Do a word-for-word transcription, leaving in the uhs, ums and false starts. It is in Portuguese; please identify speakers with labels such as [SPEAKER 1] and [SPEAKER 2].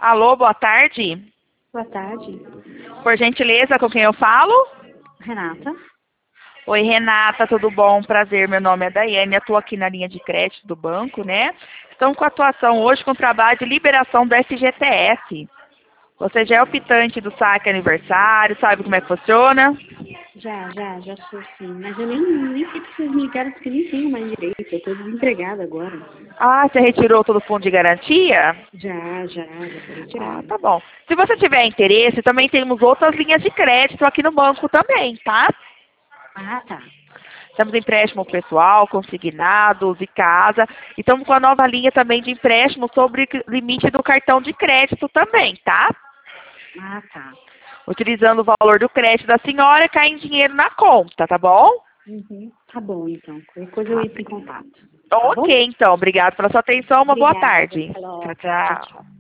[SPEAKER 1] Alô, boa tarde.
[SPEAKER 2] Boa tarde.
[SPEAKER 1] Por gentileza, com quem eu falo?
[SPEAKER 2] Renata.
[SPEAKER 1] Oi, Renata, tudo bom? Prazer, meu nome é Daiane, estou aqui na linha de crédito do banco, né? Estamos com a atuação hoje com o trabalho de liberação do F G T S. Você já é optante do saque aniversário, sabe como é que funciona?
[SPEAKER 2] Já, já, já sou sim. Mas eu nem, nem sei porque vocês me ligaram porque eu nem tenho mais direito. Eu estou desempregada agora.
[SPEAKER 1] Ah, você retirou todo o fundo de garantia?
[SPEAKER 2] Já, já, já foi
[SPEAKER 1] Ah,
[SPEAKER 2] retirado.
[SPEAKER 1] tá bom. Se você tiver interesse, também temos outras linhas de crédito aqui no banco também, tá?
[SPEAKER 2] Ah, tá.
[SPEAKER 1] Temos empréstimo pessoal, consignados e casa. E estamos com a nova linha também de empréstimo sobre limite do cartão de crédito também, tá?
[SPEAKER 2] Ah, tá.
[SPEAKER 1] Utilizando o valor do crédito da senhora, cai em dinheiro na conta, tá bom?
[SPEAKER 2] Uhum. Tá bom, então. Qualquer coisa eu entro em contato. Tá bom?
[SPEAKER 1] Ok, então. Obrigado pela sua atenção. Uma boa
[SPEAKER 2] Obrigada.
[SPEAKER 1] tarde.
[SPEAKER 2] Até
[SPEAKER 1] Tchau,
[SPEAKER 2] logo. Tchau,
[SPEAKER 1] tchau.
[SPEAKER 2] tchau.